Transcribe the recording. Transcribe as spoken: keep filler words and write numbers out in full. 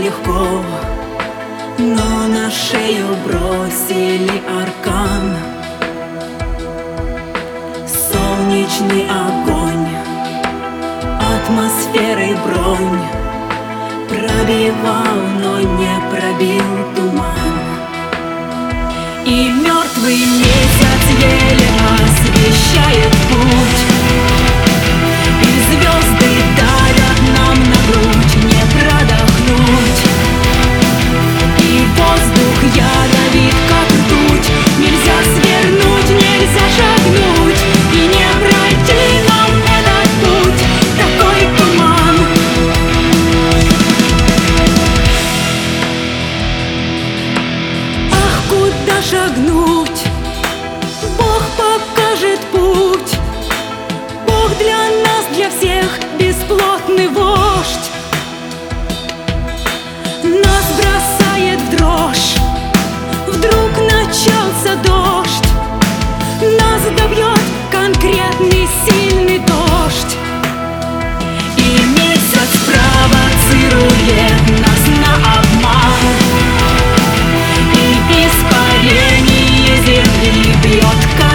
легко, но на шею бросили аркан. Солнечный огонь, атмосферы бронь пробивал, но не пробил туман. И мертвый месяц еле освещает путь, и звезды давят нам на грудь, не продохнуть. И воздух ядовит, как ртуть, нельзя свернуть, нельзя шагнуть, и не пройти нам этот путь, такой туман. Ах, куда шагнуть? Бог покажет путь. Бог для нас, для всех бесплотный вождь. Нас бросает в дрожь, вдруг начался дождь. Нас добьет конкретный сильный дождь. И месяц провоцирует нас на обман, и испарение земли бьет.